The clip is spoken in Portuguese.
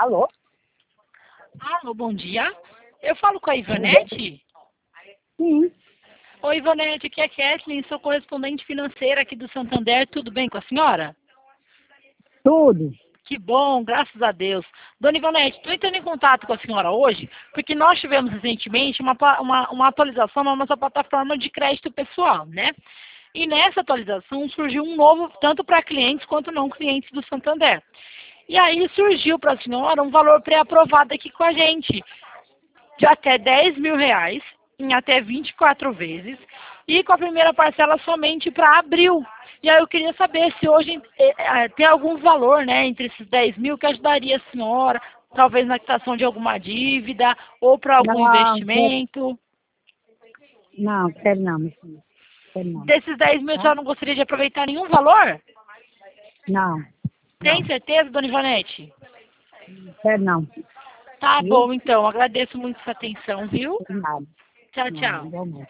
Alô? Alô, bom dia. Eu falo com a Ivanete? Sim, Oi, Ivanete, aqui é a Kathleen, sou correspondente financeira aqui do Santander. Tudo bem com a senhora? tudo. Que bom, graças a Deus. Dona Ivanete, estou entrando em contato com a senhora hoje porque nós tivemos recentemente uma atualização na nossa plataforma de crédito pessoal, né? E nessa atualização surgiu um novo, tanto para clientes quanto não clientes do Santander. E aí surgiu para a senhora um valor pré-aprovado aqui com a gente, de até R$ 10.000, em até 24 vezes, e com a primeira parcela somente para abril. E aí eu queria saber se hoje tem algum valor, né, entre esses 10 mil que ajudaria a senhora, talvez na quitação de alguma dívida, ou para algum investimento. Quero não, minha filha. Quero não. Desses 10 mil, a Tá? senhora não gostaria de aproveitar nenhum valor? Não, Tem certeza, dona Ivanete? quero não. Tá Viu? bom, então. Agradeço muito sua atenção, viu? Nada. Tchau, Não, tchau. igualmente.